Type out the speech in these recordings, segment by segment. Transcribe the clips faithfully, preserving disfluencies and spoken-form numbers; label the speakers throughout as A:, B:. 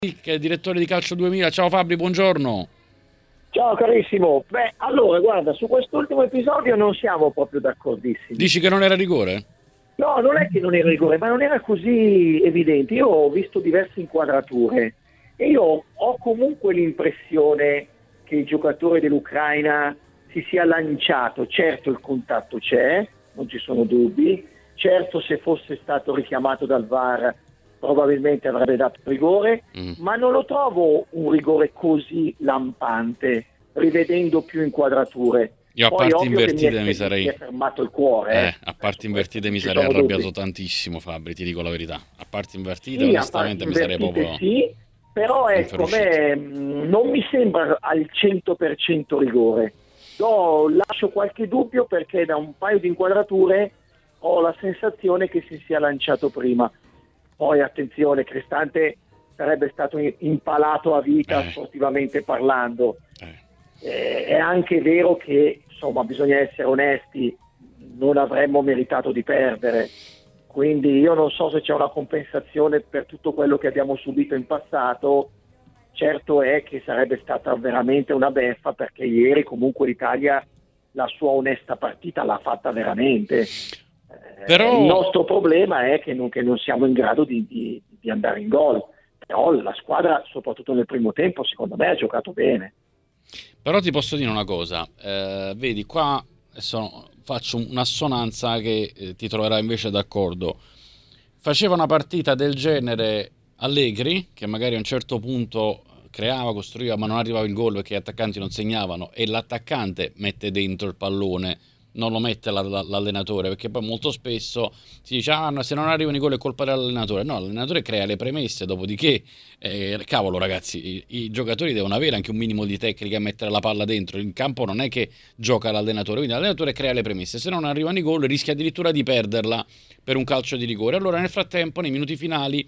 A: che è direttore di Calcio duemila. Ciao Fabri, buongiorno.
B: Ciao carissimo. Beh, allora guarda, su quest'ultimo episodio non siamo proprio d'accordissimi.
A: Dici che non era rigore?
B: No, non è che non era rigore, ma non era così evidente. Io ho visto diverse inquadrature e io ho comunque l'impressione che il giocatore dell'Ucraina si sia lanciato. Certo, il contatto c'è, non ci sono dubbi. Certo, se fosse stato richiamato dal V A R probabilmente avrebbe dato rigore, mm. ma non lo trovo un rigore così lampante, rivedendo più inquadrature.
A: Io a
B: Poi,
A: parti invertite
B: mi,
A: mi sarei...
B: mi è fermato il cuore.
A: Eh,
B: eh.
A: a parti invertite mi
B: ci
A: sarei arrabbiato
B: dubbi.
A: tantissimo, Fabri, ti dico la verità. A parti invertite,
B: Sì,
A: onestamente,
B: a
A: mi sarei proprio...
B: Sì, però ecco, me, non mi sembra al cento per cento rigore. Do, lascio qualche dubbio perché da un paio di inquadrature ho la sensazione che si sia lanciato prima. Poi attenzione, Cristante sarebbe stato impalato a vita
A: eh.
B: sportivamente parlando.
A: Eh.
B: Eh, è anche vero che, insomma, bisogna essere onesti, non avremmo meritato di perdere. Quindi io non so se c'è una compensazione per tutto quello che abbiamo subito in passato. Certo è che sarebbe stata veramente una beffa, perché ieri comunque l'Italia la sua onesta partita l'ha fatta veramente.
A: Però...
B: Il nostro problema è che non, che non siamo in grado di, di, di andare in gol. Però la squadra, soprattutto nel primo tempo, secondo me ha giocato bene.
A: Però ti posso dire una cosa, eh, vedi qua sono, faccio un'assonanza che eh, ti troverai invece d'accordo. Faceva una partita del genere Allegri, che magari a un certo punto creava, costruiva, ma non arrivava il gol perché gli attaccanti non segnavano, e l'attaccante mette dentro il pallone, non lo mette la, la, l'allenatore, perché poi molto spesso si dice ah, no, se non arrivano i gol è colpa dell'allenatore. No, l'allenatore crea le premesse, dopodiché eh, cavolo ragazzi, i, i giocatori devono avere anche un minimo di tecnica a mettere la palla dentro, in campo non è che gioca l'allenatore, quindi l'allenatore crea le premesse, se non arrivano i gol rischia addirittura di perderla per un calcio di rigore. Allora nel frattempo, nei minuti finali,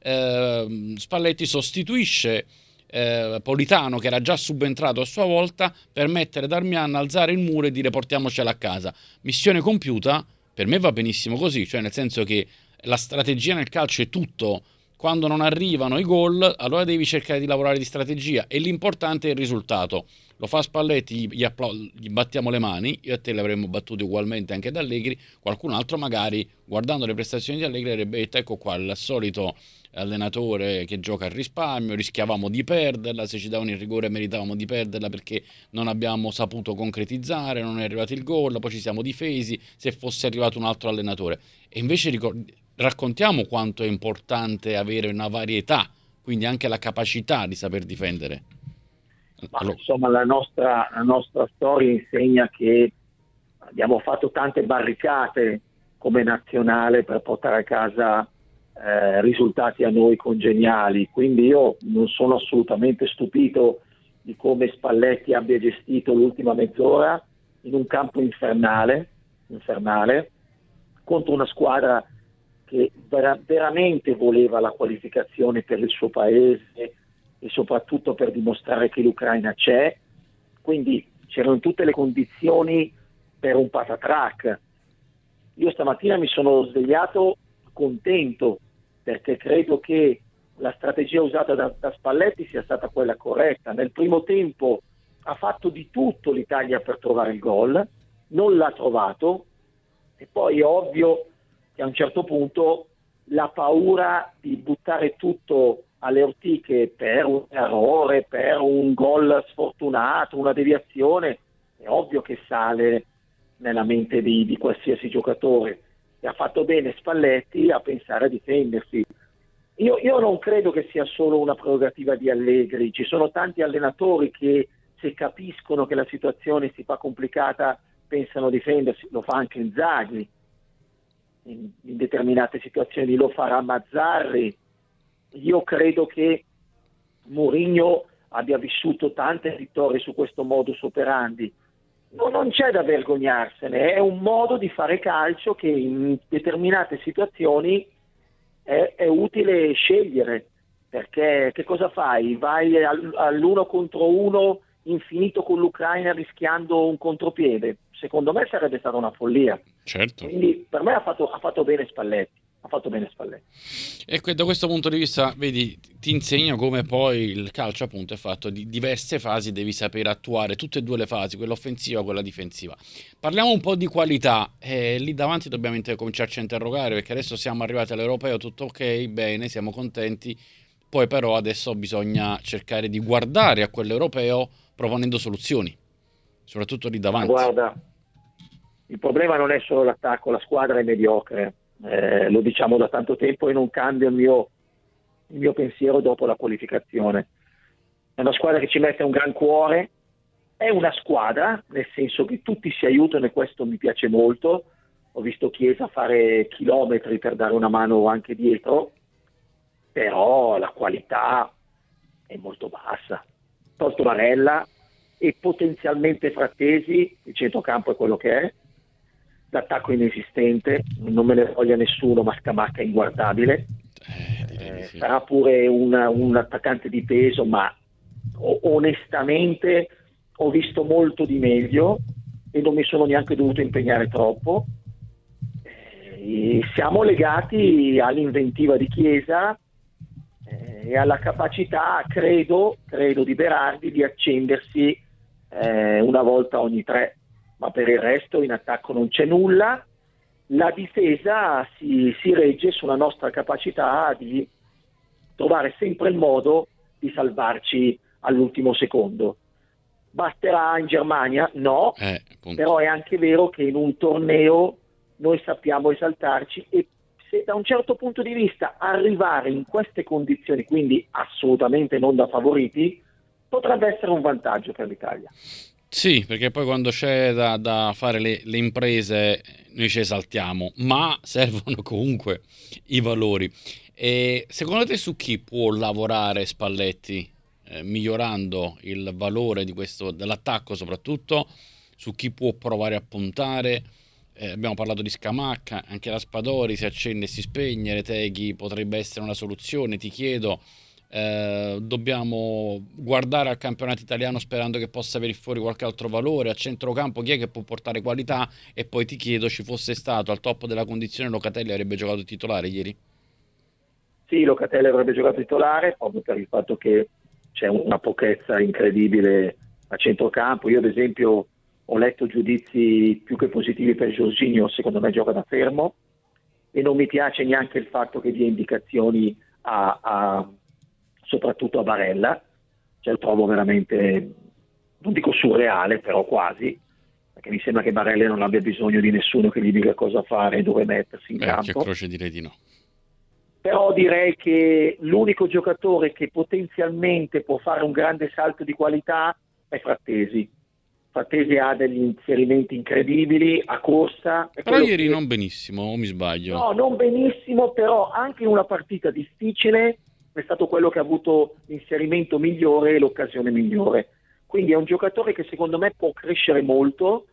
A: eh, Spalletti sostituisce Eh, Politano, che era già subentrato a sua volta, per mettere Darmian, alzare il muro e dire portiamocela a casa. Missione compiuta. Per me va benissimo così, cioè nel senso che la strategia nel calcio è tutto. Quando non arrivano i gol, allora devi cercare di lavorare di strategia, e l'importante è il risultato. Lo fa Spalletti, gli, appla- gli battiamo le mani, io e te le avremmo battute ugualmente anche da Allegri. Qualcun altro magari, guardando le prestazioni di Allegri, avrebbe detto ecco qua il solito allenatore che gioca al risparmio, rischiavamo di perderla, se ci davano il rigore meritavamo di perderla perché non abbiamo saputo concretizzare, non è arrivato il gol, poi ci siamo difesi, se fosse arrivato un altro allenatore. E invece ricord- raccontiamo quanto è importante avere una varietà, quindi anche la capacità di saper difendere.
B: Ma, allora... insomma la nostra, la nostra storia insegna che abbiamo fatto tante barricate come nazionale per portare a casa Eh, risultati a noi congeniali, quindi io non sono assolutamente stupito di come Spalletti abbia gestito l'ultima mezz'ora in un campo infernale, infernale contro una squadra che vera- veramente voleva la qualificazione per il suo paese e soprattutto per dimostrare che l'Ucraina c'è, quindi c'erano tutte le condizioni per un patatrac. Io stamattina mi sono svegliato contento, perché credo che la strategia usata da, da Spalletti sia stata quella corretta. Nel primo tempo ha fatto di tutto l'Italia per trovare il gol, non l'ha trovato, e poi è ovvio che a un certo punto la paura di buttare tutto alle ortiche per un errore, per un gol sfortunato, una deviazione, è ovvio che sale nella mente di, di qualsiasi giocatore. E ha fatto bene Spalletti a pensare a difendersi. Io, io non credo che sia solo una prerogativa di Allegri, ci sono tanti allenatori che, se capiscono che la situazione si fa complicata, pensano a difendersi. Lo fa anche Inzaghi in, in determinate situazioni, lo farà Mazzarri. Io credo che Mourinho abbia vissuto tante vittorie su questo modus operandi. No, non c'è da vergognarsene, è un modo di fare calcio che in determinate situazioni è, è utile scegliere, perché che cosa fai? Vai all'uno contro uno infinito con l'Ucraina rischiando un contropiede? Secondo me sarebbe stata una follia.
A: Certo.
B: Quindi per me ha fatto, ha fatto bene Spalletti. ha fatto bene Spalletti.
A: E que- da questo punto di vista, vedi, ti insegna come poi il calcio appunto è fatto di diverse fasi, devi sapere attuare tutte e due le fasi, quella offensiva e quella difensiva. Parliamo un po' di qualità, e lì davanti dobbiamo inter- cominciarci a interrogare, perché adesso siamo arrivati all'europeo, tutto ok, bene, siamo contenti, poi però adesso bisogna cercare di guardare a quell'europeo proponendo soluzioni, soprattutto lì
B: Ma
A: davanti.
B: guarda, il problema non è solo l'attacco, la squadra è mediocre, eh, lo diciamo da tanto tempo e non cambia il mio, il mio pensiero dopo la qualificazione. È una squadra che ci mette un gran cuore, è una squadra, nel senso che tutti si aiutano e questo mi piace molto. Ho visto Chiesa fare chilometri per dare una mano anche dietro, però la qualità è molto bassa. Tolto Barella e potenzialmente Frattesi, il centrocampo è quello che è, l'attacco è inesistente, non me ne voglia nessuno, ma Scamacca è inguardabile.
A: Eh, direi di
B: Eh,
A: sì.
B: sarà pure una- un attaccante di peso, ma o- onestamente ho visto molto di meglio e non mi sono neanche dovuto impegnare troppo. Eh, siamo legati all'inventiva di Chiesa eh, e alla capacità, credo, credo di Berardi, di accendersi eh, una volta ogni tre, ma per il resto in attacco non c'è nulla. La difesa si, si regge sulla nostra capacità di trovare sempre il modo di salvarci all'ultimo secondo. Basterà in Germania? No,
A: Eh, appunto.
B: però è anche vero che in un torneo noi sappiamo esaltarci e se da un certo punto di vista arrivare in queste condizioni, quindi assolutamente non da favoriti, potrebbe essere un vantaggio per l'Italia.
A: Sì, perché poi quando c'è da, da fare le, le imprese noi ci esaltiamo, ma servono comunque i valori. E secondo te su chi può lavorare Spalletti, eh, migliorando il valore di questo, dell'attacco soprattutto, su chi può provare a puntare? Eh, abbiamo parlato di Scamacca, anche Raspadori si accende e si spegne, Retegui potrebbe essere una soluzione, ti chiedo. Eh, dobbiamo guardare al campionato italiano sperando che possa venire fuori qualche altro valore a centrocampo, chi è che può portare qualità? E poi ti chiedo, ci fosse stato al top della condizione Locatelli avrebbe giocato titolare ieri?
B: Sì, Locatelli avrebbe giocato titolare proprio per il fatto che c'è una pochezza incredibile a centrocampo. Io ad esempio ho letto giudizi più che positivi per Jorginho, secondo me gioca da fermo e non mi piace neanche il fatto che dia indicazioni a, a soprattutto a Barella, cioè lo trovo veramente, non dico surreale, però quasi, perché mi sembra che Barella non abbia bisogno di nessuno che gli dica cosa fare e dove mettersi in
A: Beh,
B: campo.
A: che croce direi di no.
B: Però direi che l'unico giocatore che potenzialmente può fare un grande salto di qualità è Frattesi. Frattesi ha degli inserimenti incredibili a corsa. È
A: Però ieri
B: che...
A: non benissimo, o mi sbaglio?
B: No, non benissimo, però anche in una partita difficile è stato quello che ha avuto l'inserimento migliore e l'occasione migliore. Quindi è un giocatore che secondo me può crescere molto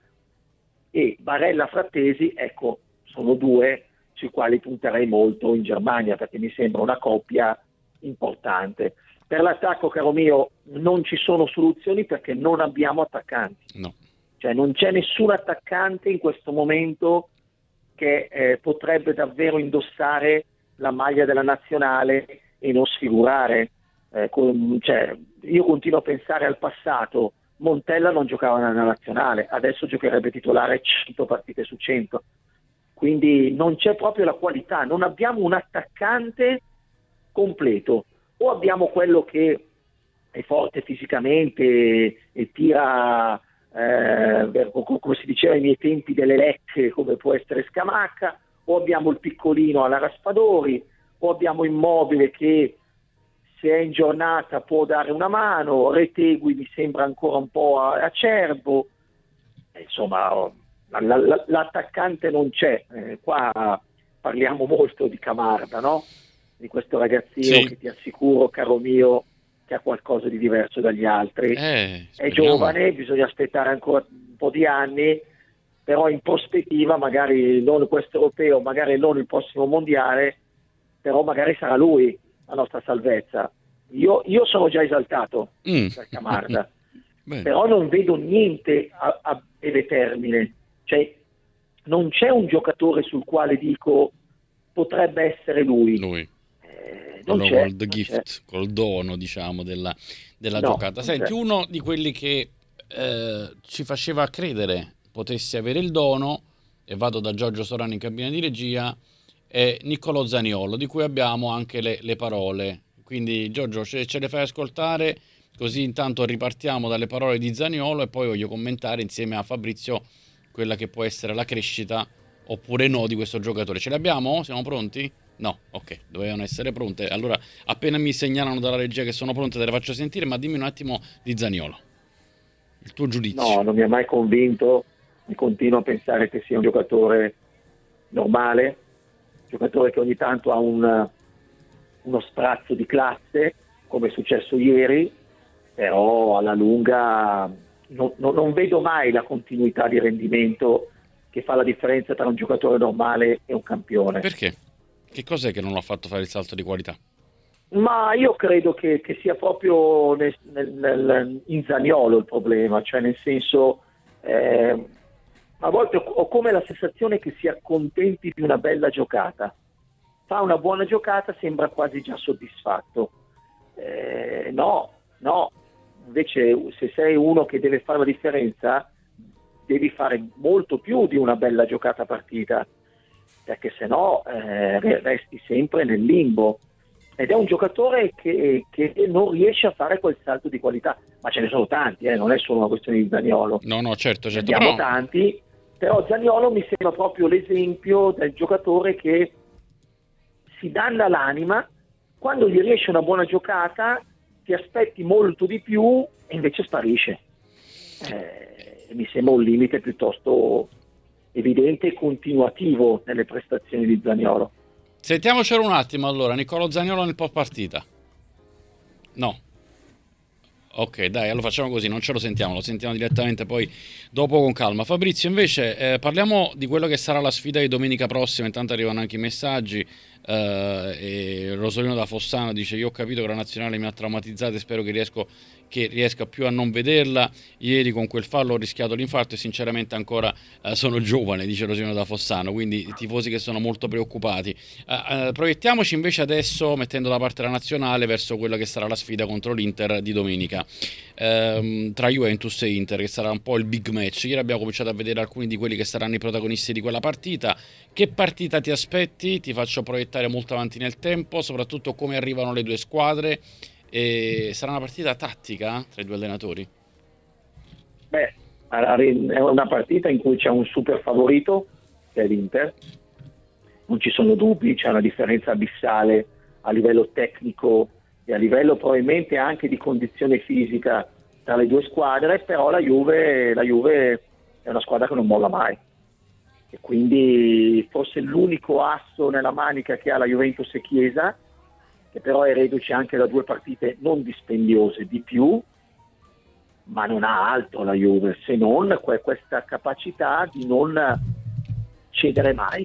B: e Barella Frattesi, ecco, sono due sui quali punterei molto in Germania perché mi sembra una coppia importante. Per l'attacco, caro mio, non ci sono soluzioni perché non abbiamo attaccanti.
A: No.
B: Cioè non c'è nessun attaccante in questo momento che eh, potrebbe davvero indossare la maglia della nazionale e non sfigurare. Eh, con, cioè, io continuo a pensare al passato. Montella non giocava nella nazionale, adesso giocherebbe titolare cento partite su cento. Quindi non c'è proprio la qualità, non abbiamo un attaccante completo. O abbiamo quello che è forte fisicamente e, e tira, eh, come si diceva ai miei tempi, delle lecche, come può essere Scamacca, o abbiamo il piccolino alla Raspadori, o abbiamo Immobile che se è in giornata può dare una mano, Retegui mi sembra ancora un po' acerbo, insomma la, la, l'attaccante non c'è, eh, qua parliamo molto di Camarda, no? Di questo ragazzino
A: Sì.
B: Che ti assicuro, caro mio, che ha qualcosa di diverso dagli altri,
A: Eh,
B: è giovane, bisogna aspettare ancora un po' di anni, però in prospettiva magari non questo europeo, magari non il prossimo mondiale, però magari sarà lui la nostra salvezza. Io, io sono già esaltato
A: mm.
B: per Camarda, però non vedo niente a, a breve termine, cioè non c'è un giocatore sul quale dico potrebbe essere lui.
A: Lui.
B: Eh,
A: Quello
B: c'è,
A: col the gift, c'è. Col dono, diciamo, della, della
B: no,
A: giocata. Senti, c'è. Uno di quelli che eh, ci faceva credere potesse avere il dono, e vado da Giorgio Sorano in cabina di regia, è Niccolò Zaniolo, di cui abbiamo anche le, le parole. Quindi Giorgio, ce, ce le fai ascoltare, così intanto ripartiamo dalle parole di Zaniolo e poi voglio commentare insieme a Fabrizio quella che può essere la crescita oppure no di questo giocatore. Ce le abbiamo? Siamo pronti? No, ok, dovevano essere pronte. Allora, appena mi segnalano dalla regia che sono pronte, te le faccio sentire, ma dimmi un attimo di Zaniolo. Il tuo giudizio.
B: No, non mi ha mai convinto, mi continuo a pensare che sia un giocatore normale, un giocatore che ogni tanto ha un, uno sprazzo di classe, come è successo ieri, però alla lunga non, non, non vedo mai la continuità di rendimento che fa la differenza tra un giocatore normale e un campione.
A: Perché? Che cos'è che non l'ha fatto fare il salto di qualità?
B: Ma io credo che, che sia proprio nel, nel, nel, in Zaniolo il problema, cioè nel senso, eh, a volte ho, ho come la sensazione che si accontenti di una bella giocata, fa una buona giocata, sembra quasi già soddisfatto. Eh, no, no, invece se sei uno che deve fare la differenza, devi fare molto più di una bella giocata partita, perché se no eh, resti sempre nel limbo. Ed è un giocatore che, che non riesce a fare quel salto di qualità, ma ce ne sono tanti, eh, non è solo una questione di Zaniolo.
A: No, no, certo, certo.
B: Ne abbiamo
A: però...
B: tanti, però Zaniolo mi sembra proprio l'esempio del giocatore che si danna l'anima, quando gli riesce una buona giocata ti aspetti molto di più e invece sparisce. Eh, mi sembra un limite piuttosto evidente e continuativo nelle prestazioni di Zaniolo.
A: Sentiamocelo un attimo allora, Niccolò Zaniolo nel post partita. No. Ok, dai, allora facciamo così, non ce lo sentiamo, lo sentiamo direttamente poi dopo con calma. Fabrizio, invece, eh, parliamo di quello che sarà la sfida di domenica prossima. Intanto arrivano anche i messaggi. Eh, e Rosolino da Fossano dice: io ho capito che la nazionale mi ha traumatizzato e spero che riesco che riesca più a non vederla. Ieri con quel fallo ho rischiato l'infarto e sinceramente ancora eh, sono giovane, dice Rosolino da Fossano, quindi i tifosi che sono molto preoccupati. Eh, eh, proiettiamoci invece adesso, mettendo da parte la nazionale, verso quella che sarà la sfida contro l'Inter di domenica, ehm, tra Juventus e Inter, che sarà un po' il big match. Ieri abbiamo cominciato a vedere alcuni di quelli che saranno i protagonisti di quella partita. Che partita ti aspetti? Ti faccio proiettare molto avanti nel tempo, soprattutto come arrivano le due squadre. E sarà una partita tattica tra i due allenatori?
B: Beh, è una partita in cui c'è un super favorito, che è l'Inter, non ci sono dubbi, c'è una differenza abissale a livello tecnico e a livello probabilmente anche di condizione fisica tra le due squadre, però la Juve, la Juve è una squadra che non molla mai, e quindi forse l'unico asso nella manica che ha la Juventus è Chiesa, che però è reduce anche da due partite non dispendiose di più, ma non ha altro la Juve, se non questa capacità di non cedere mai.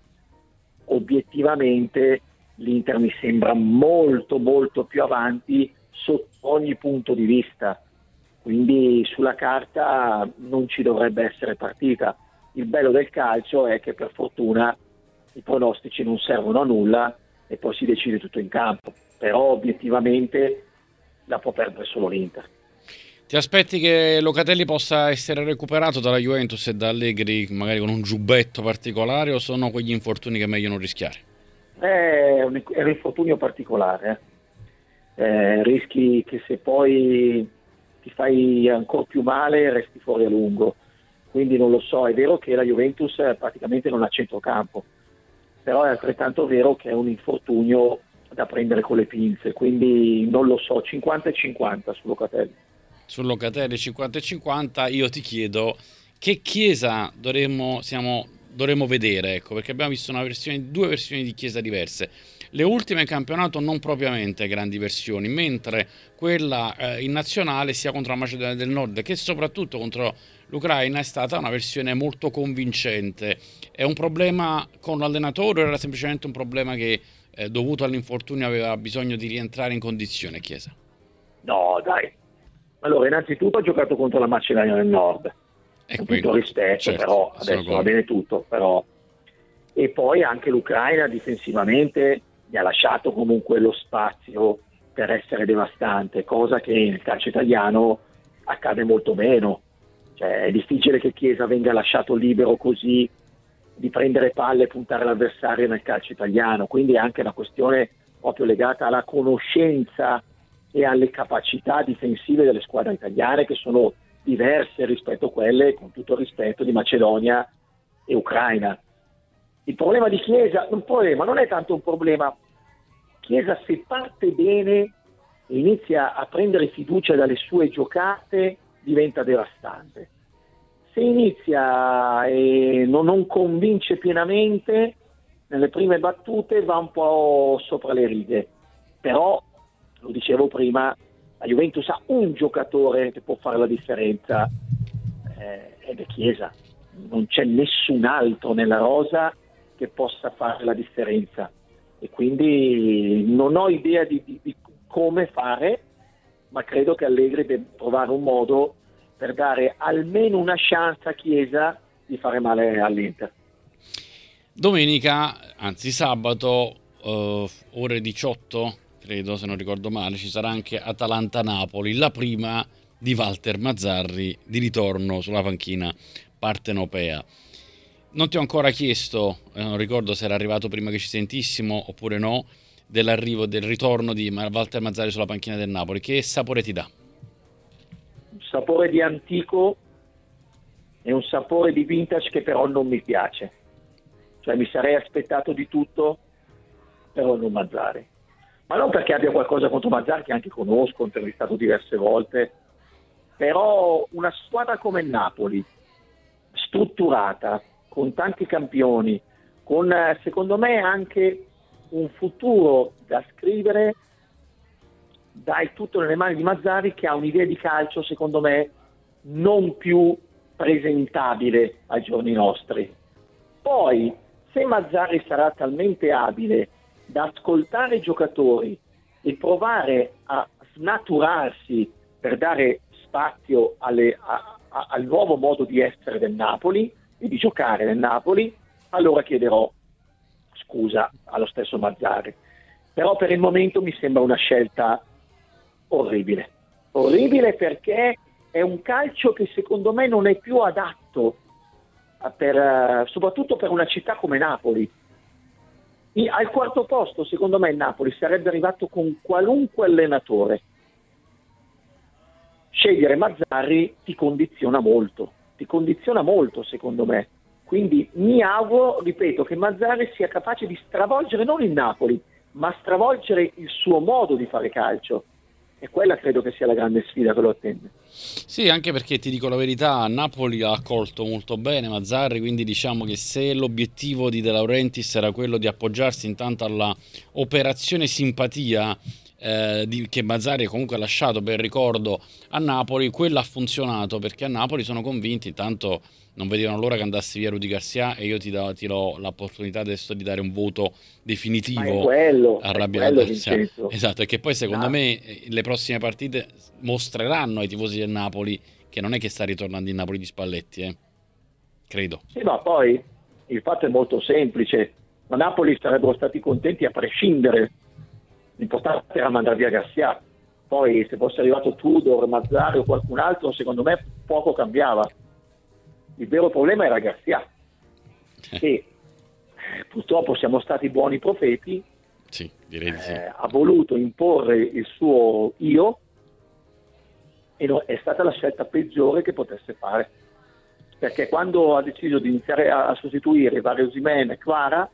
B: Obiettivamente l'Inter mi sembra molto molto più avanti sotto ogni punto di vista, quindi sulla carta non ci dovrebbe essere partita. Il bello del calcio è che per fortuna i pronostici non servono a nulla e poi si decide tutto in campo, però obiettivamente la può perdere solo l'Inter.
A: Ti aspetti che Locatelli possa essere recuperato dalla Juventus e da Allegri magari con un giubbetto particolare, o sono quegli infortuni che è meglio non rischiare?
B: È un, è un infortunio particolare, eh. Eh, rischi che se poi ti fai ancora più male resti fuori a lungo, quindi non lo so. È vero che la Juventus praticamente non ha centrocampo, però è altrettanto vero che è un infortunio da prendere con le pinze, quindi non lo so, cinquanta e cinquanta su Locatelli.
A: Su Locatelli cinquanta e cinquanta. Io ti chiedo che Chiesa dovremmo, siamo, dovremmo vedere, ecco, perché abbiamo visto una versione, due versioni di Chiesa diverse. Le ultime in campionato non propriamente grandi versioni, mentre quella eh, in nazionale sia contro la Macedonia del Nord che soprattutto contro l'Ucraina è stata una versione molto convincente. È un problema con l'allenatore o era semplicemente un problema che eh, dovuto all'infortunio aveva bisogno di rientrare in condizione Chiesa?
B: No, dai. Allora, innanzitutto ha giocato contro la Macedonia del Nord,
A: e
B: con
A: quindi,
B: tutto rispetto,
A: certo,
B: però adesso va bene tutto, però e poi anche l'Ucraina difensivamente gli ha lasciato comunque lo spazio per essere devastante, cosa che nel calcio italiano accade molto meno. Cioè, è difficile che Chiesa venga lasciato libero così di prendere palle e puntare l'avversario nel calcio italiano, quindi è anche una questione proprio legata alla conoscenza e alle capacità difensive delle squadre italiane, che sono diverse rispetto a quelle, con tutto il rispetto, di Macedonia e Ucraina. Il problema di Chiesa, un problema, non è tanto un problema. Chiesa, se parte bene e inizia a prendere fiducia dalle sue giocate, diventa devastante. Se inizia e non, non convince pienamente, nelle prime battute va un po' sopra le righe. Però, lo dicevo prima, la Juventus ha un giocatore che può fare la differenza, eh, ed è Chiesa. Non c'è nessun altro nella rosa che possa fare la differenza, e quindi non ho idea di, di, di come fare, ma credo che Allegri debba trovare un modo per dare almeno una chance a Chiesa di fare male all'Inter.
A: Domenica, anzi sabato, uh, ore diciotto, credo, se non ricordo male, ci sarà anche Atalanta-Napoli, la prima di Walter Mazzarri di ritorno sulla panchina partenopea. Non ti ho ancora chiesto, eh, non ricordo se era arrivato prima che ci sentissimo oppure no, dell'arrivo, del ritorno di Walter Mazzarri sulla panchina del Napoli. Che sapore ti dà?
B: Un sapore di antico e un sapore di vintage che però non mi piace. Cioè, mi sarei aspettato di tutto, però non Mazzarri. Ma non perché abbia qualcosa contro Mazzarri, che anche conosco, ho intervistato diverse volte, però una squadra come il Napoli, strutturata, con tanti campioni, con secondo me anche un futuro da scrivere, dai tutto nelle mani di Mazzarri, che ha un'idea di calcio secondo me non più presentabile ai giorni nostri. Poi, se Mazzarri sarà talmente abile da ascoltare i giocatori e provare a snaturarsi per dare spazio alle, a, a, al nuovo modo di essere del Napoli e di giocare nel Napoli, allora chiederò scusa allo stesso Mazzarri. Però per il momento mi sembra una scelta orribile. Orribile perché è un calcio che secondo me non è più adatto per, soprattutto per una città come Napoli. E al quarto posto, secondo me, il Napoli sarebbe arrivato con qualunque allenatore. Scegliere Mazzarri ti condiziona molto, ti condiziona molto secondo me. Quindi mi auguro, ripeto, che Mazzarri sia capace di stravolgere non il Napoli, ma stravolgere il suo modo di fare calcio. E quella credo che sia la grande sfida che lo attende.
A: Sì, anche perché ti dico la verità, Napoli ha accolto molto bene Mazzarri, quindi diciamo che se l'obiettivo di De Laurentiis era quello di appoggiarsi intanto alla operazione simpatia eh, di, che Mazzarri comunque ha lasciato per ricordo a Napoli, quella ha funzionato, perché a Napoli sono convinti, tanto non vedevano l'ora che andassi via Rudy Garcia, e io ti do, ti do l'opportunità adesso di dare un voto definitivo
B: quello,
A: a Rudy Garcia. Esatto, e che poi secondo no. me le prossime partite mostreranno ai tifosi del Napoli che non è che sta ritornando in Napoli di Spalletti, eh? Credo.
B: Sì, ma poi il fatto è molto semplice, ma Napoli sarebbero stati contenti a prescindere, l'importante era mandare via Garcia. Poi se fosse arrivato Tudor, Mazzarri o qualcun altro, secondo me poco cambiava. Il vero problema era Garcia, che purtroppo siamo stati buoni profeti.
A: Sì, direi di sì.
B: Eh, ha voluto imporre il suo io e no, è stata la scelta peggiore che potesse fare, perché quando ha deciso di iniziare a, a sostituire vari Osimhen e Kvara,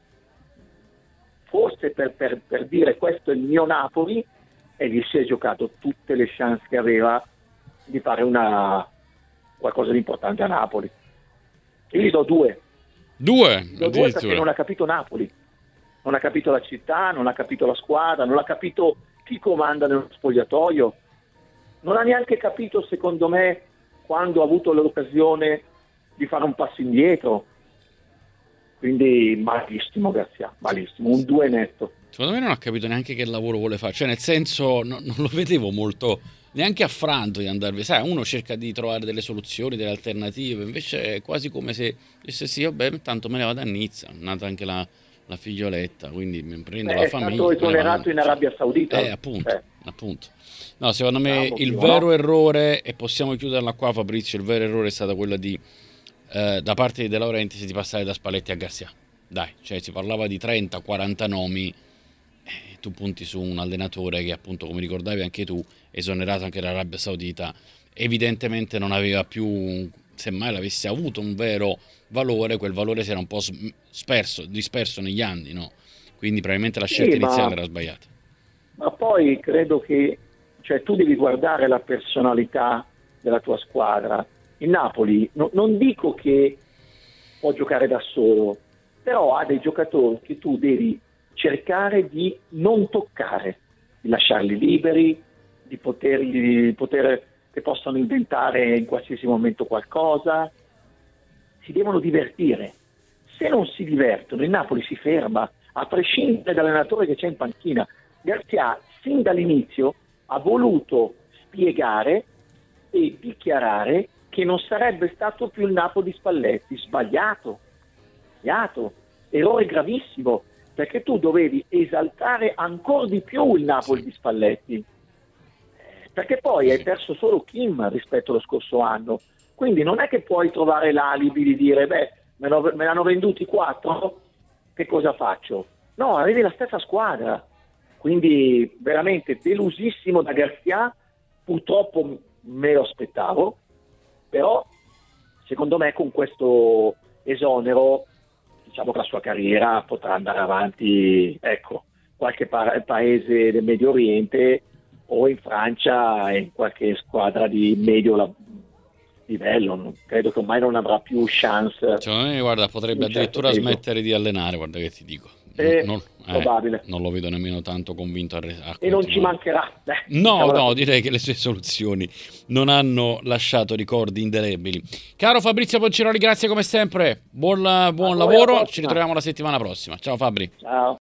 B: forse per, per, per dire questo è il mio Napoli, e gli si è giocato tutte le chance che aveva di fare una qualcosa di importante a Napoli. Io gli do due.
A: Due?
B: Gli do due perché non ha capito Napoli, non ha capito la città, non ha capito la squadra, non ha capito chi comanda nello spogliatoio, non ha neanche capito, secondo me, quando ha avuto l'occasione di fare un passo indietro. Quindi malissimo Garcia, malissimo, un due netto.
A: Secondo me non ha capito neanche che lavoro vuole fare, cioè nel senso no, non lo vedevo molto neanche affranto di andare via. Sai, uno cerca di trovare delle soluzioni, delle alternative, invece è quasi come se disse sì, vabbè, tanto me ne vado a Nizza, è nata anche la, la figlioletta, quindi mi prendo
B: Beh,
A: la
B: è
A: famiglia.
B: stato esonerato in Arabia Saudita.
A: Eh, appunto,
B: eh.
A: appunto. No, secondo me
B: Bravo,
A: il
B: no?
A: vero errore, e possiamo chiuderla qua Fabrizio, il vero errore è stato quello di, eh, da parte di De Laurentiis, di passare da Spalletti a Garcia. Dai, cioè si parlava di trenta quaranta nomi, eh, tu punti su un allenatore che appunto, come ricordavi anche tu, esonerato anche dall'Arabia Saudita, evidentemente non aveva più, semmai l'avesse avuto un vero valore, quel valore si era un po' sperso, disperso negli anni, no? Quindi probabilmente la scelta
B: Sì,
A: iniziale
B: ma,
A: era sbagliata.
B: ma poi credo che, cioè, tu devi guardare la personalità della tua squadra. Il Napoli, no, non dico che può giocare da solo, però ha dei giocatori che tu devi cercare di non toccare, di lasciarli liberi, di poterli, di poter, che possano inventare in qualsiasi momento qualcosa. Si devono divertire. Se non si divertono, il Napoli si ferma, a prescindere dall'allenatore che c'è in panchina. Garcia, sin dall'inizio, ha voluto spiegare e dichiarare che non sarebbe stato più il Napoli di Spalletti. Sbagliato, sbagliato, errore gravissimo, perché tu dovevi esaltare ancora di più il Napoli di Spalletti, perché poi hai perso solo Kim rispetto allo scorso anno, quindi non è che puoi trovare l'alibi di dire beh, me, lo, me l'hanno venduti quattro, che cosa faccio? No, avevi la stessa squadra, quindi veramente delusissimo da Garcia, purtroppo me lo aspettavo, però secondo me con questo esonero diciamo che la sua carriera potrà andare avanti, ecco, qualche pa- paese del Medio Oriente o in Francia e in qualche squadra di medio la- livello. Credo che ormai non avrà più chance.
A: Secondo me, guarda, potrebbe addirittura
B: certo
A: smettere di allenare, guarda che ti dico.
B: Eh,
A: non,
B: probabile.
A: Eh, non lo vedo nemmeno tanto convinto a, re- a
B: E non ci
A: continuare.
B: mancherà. Beh,
A: No,
B: diciamo
A: no,
B: la-
A: direi che le sue soluzioni non hanno lasciato ricordi indelebili. Caro Fabrizio Ponciroli, grazie come sempre. Buon, buon
B: A voi, alla
A: lavoro,
B: prossima.
A: ci ritroviamo la settimana prossima. Ciao Fabri.
B: Ciao.